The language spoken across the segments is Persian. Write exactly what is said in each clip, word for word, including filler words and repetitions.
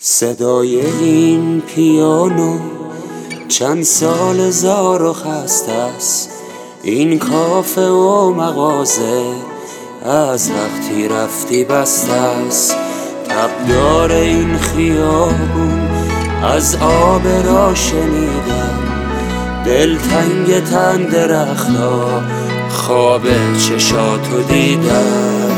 صدای این پیانو چند سال زار و خسته است. این کافه و مغازه از وقتی رفتی بسته است. تبدار این خیابون از آب را شنیدم، دلتنگ تن درختا خواب چشاتو دیدم.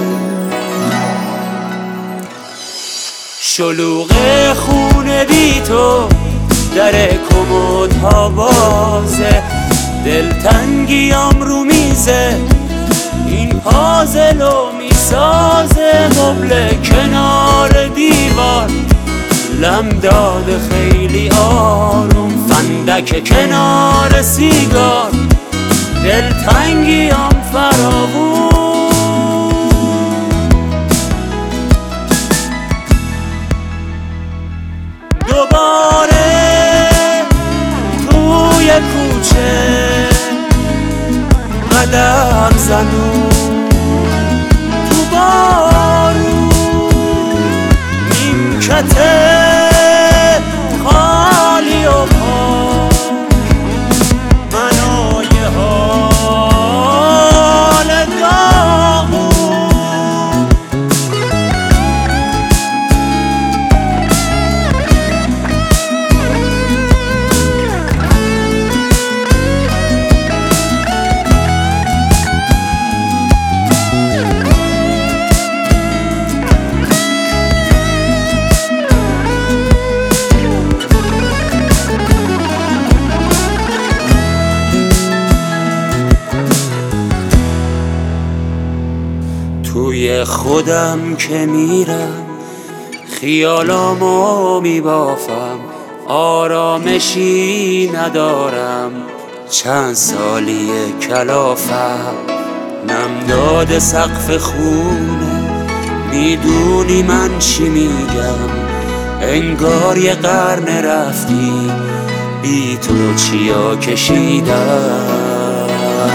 شلوغ خونه بی تو، در کمد ها بازه، دلتنگیام رو میزه، این پازلو میسازه. مبل کنار دیوار لم داده خیلی آروم، فندک کنار سیگار، دلتنگیام فراوون. دوباره توی کوچه قدم زنون، تو بارون نیمکت خالی و پاک، من و یه حال داغون. توی خودم که میرم، خیالامو میبافم، آرامشی ندارم، چند سالیه کلافم. نمداد سقف خونه، میدونی من چی میگم، انگار یه قرن رفتی، بی تو چیا کشیدم.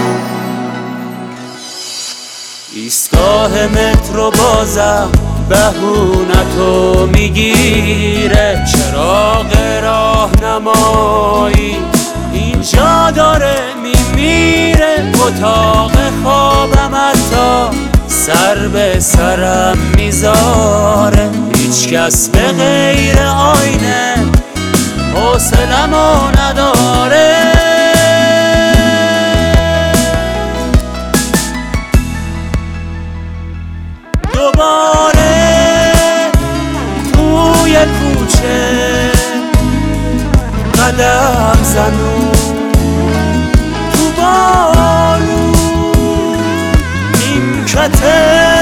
ایستگاه مترو بازم بهونتو میگیره، چراغ راهنمایی اینجا داره میمیره. اتاق خوابم حتی سر به سرم میذاره، هیچ کس به غیر آینه حوصله‌مو نداره. دوباره توی کوچه قدم زنون، تو بارون نیمکت